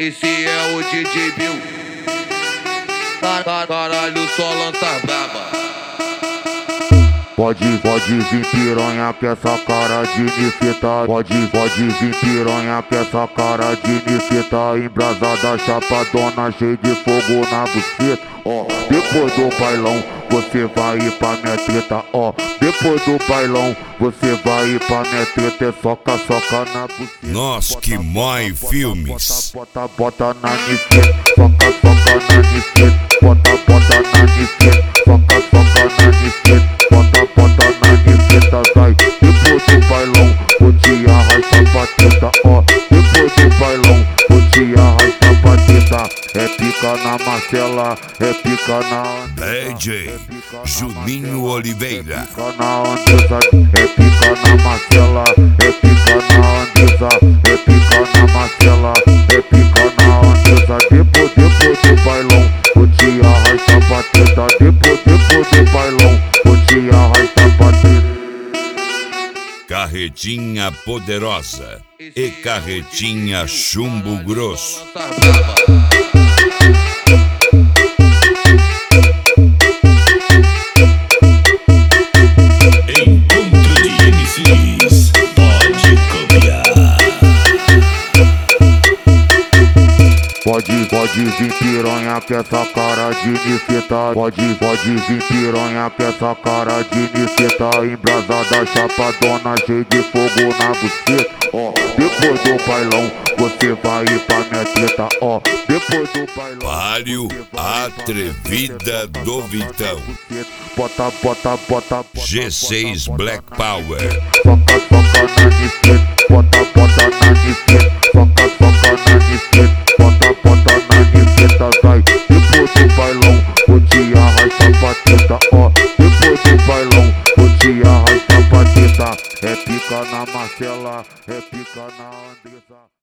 Esse é o DJ Bill. Caralho, só lança braba. Pode vir piranha com essa cara de nifeta. Pode vir piranha com essa cara de nifeta. Embrasada, chapadona, cheia de fogo na buceta. Ó, depois do bailão, você vai ir pra minha treta. Ó, depois do bailão, você vai ir pra minha treta. É soca na buceta. Nós que mói filmes. Bota na nifeta. Soca na nifeta. Bota na nifeta. Soca na nifeta. Bota na nifeta, vai. Depois do bailão, vou te arrastar pra teta. Ó, depois do bailão, vou te arrastar pra teta. É pica na Marcela, é pica na DJ Juninho Oliveira. É pica na Andressa, é pica na Marcela, é pica na Andressa, é pica na Marcela, é pica na Andressa. Depois do bailão, vou te arrastar pra teta. Depois do bailão, vou te arrastar pra teta. Carretinha Poderosa e Carretinha Chumbo Grosso. Encontro de MCs, pode copiar. Pode vir piranha com essa cara de nifeta. Pode vir piranha com essa cara de nifeta. Embrasada, chapadona, cheia de fogo na buceta. Ó, depois do bailão, você vai ir pra minha treta. Ó, depois do bailão, Palio Atrevida do Vitão. Bota G6 Black Power. Soca na nifeta. Bota na nifeta. Soca na nifeta. Bota na nifeta, vai. Depois do bailão, vou te arrastar pra teta. Ó, depois do bailão, vou te arrastar pra teta. É pica na Marcela, é pica na Andressa.